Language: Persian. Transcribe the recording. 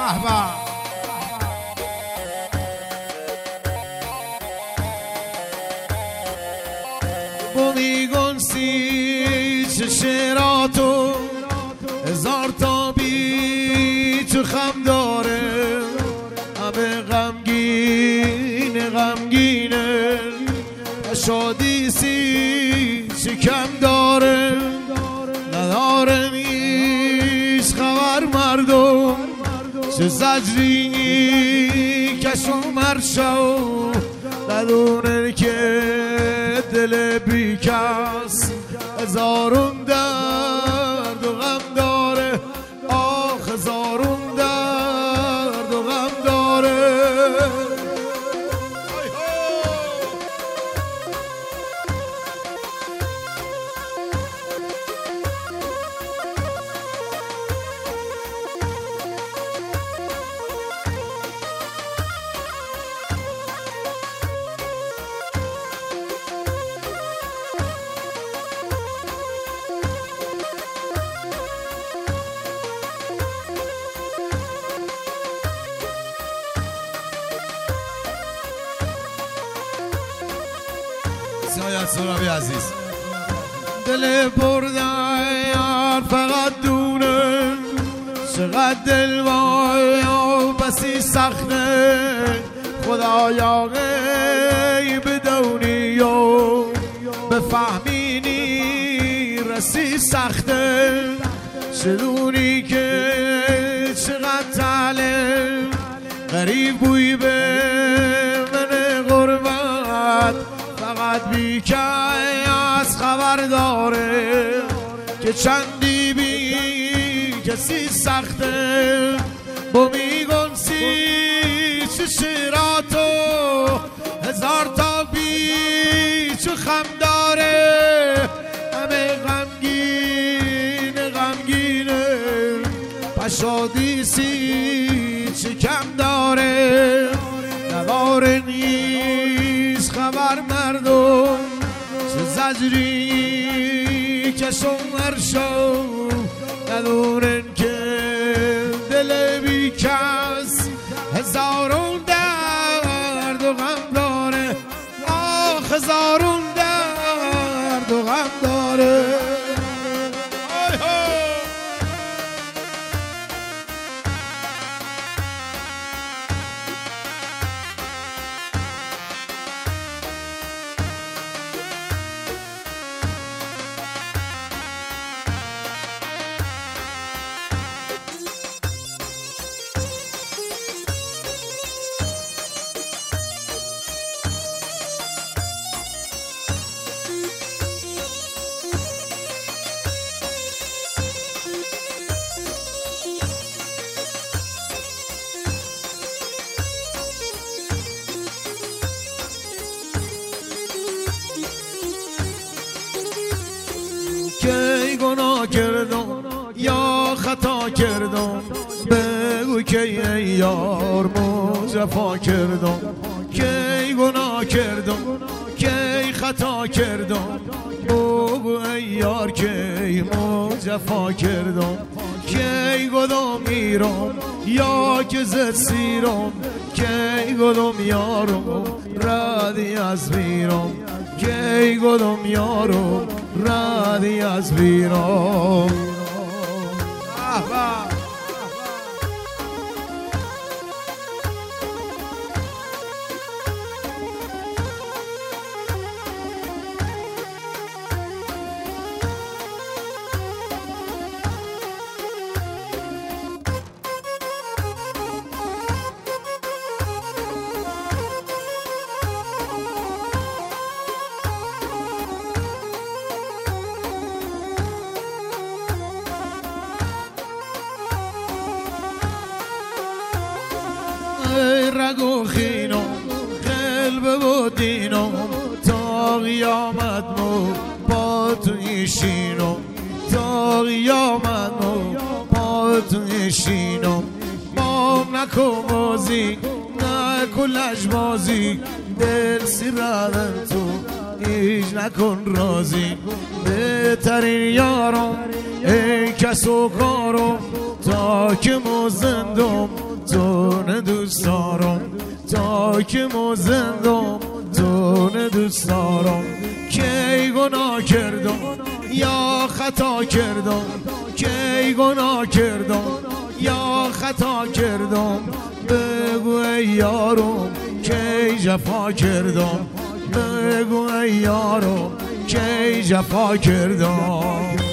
بومیگون سی چه شعراتو هزار تا بی تو خم داره همه غمگینه غمگینه شادی سی چه کم داره نداره نیش خبر مردم چه زجری کشو مرشو ندونه که دل بیکس هزارون درد و غم داره آخ هزارون درد و غم داره سایت سرابی عزیز دل بردن فقط دونه چقدر دل وای بسی سخته خدایا غیب دونی و بفهمینی رسی سخته شدونی که چقدر تعله غریب بوی به من غربت فقط بیکه از خبر داره که چندی بی کسی سخته با میگن سی چه شیراتو هزار تا بی چه خم داره همه غمگینه غمگینه پشادی سی چه کم داره نداره نیست خبر مردم چه زجری کشم ورشو ندونن که دل بی کس هزارون درد و غم داره آخ هزارون درد و غم داره کی گناه کردم یا خطا کردم بگو کی ای یار جفا کردم کی گناه کردم کی خطا کردم بگو ای یار کی جفا کردم کی گدام میرم یا که زد سیرم کی گدام یارم رادی از میرم کی گدام یارم رادی از میرم رگو خینم قلب و دینم تا قیامت مو با تو ایشینم تا قیامت مو با تو ایشینم مام نکن بازی نکن لجبازی دل سیردن تو هیچ نکن رازی بهترین یارم ای کس و کارم تا که مو زندم تون دوست دارم تا که مو زندم تون دوست دارم کی گناه کردم یا خطا کردم کی گناه کردم یا خطا کردم بگو ای یارم کی جفا کردم بگو ای یارم کی جفا کردم